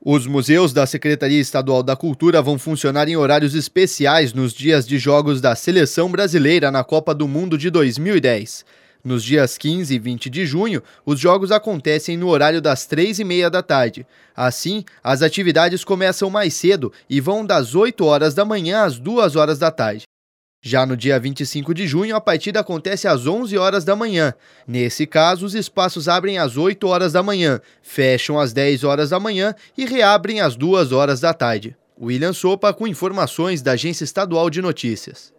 Os museus da Secretaria Estadual da Cultura vão funcionar em horários especiais nos dias de jogos da Seleção Brasileira na Copa do Mundo de 2010. Nos dias 15 e 20 de junho, os jogos acontecem no horário das 3h30 da tarde. Assim, as atividades começam mais cedo e vão das 8 horas da manhã às 2 horas da tarde. Já no dia 25 de junho, a partida acontece às 11 horas da manhã. Nesse caso, os espaços abrem às 8 horas da manhã, fecham às 10 horas da manhã e reabrem às 2 horas da tarde. William Sopa com informações da Agência Estadual de Notícias.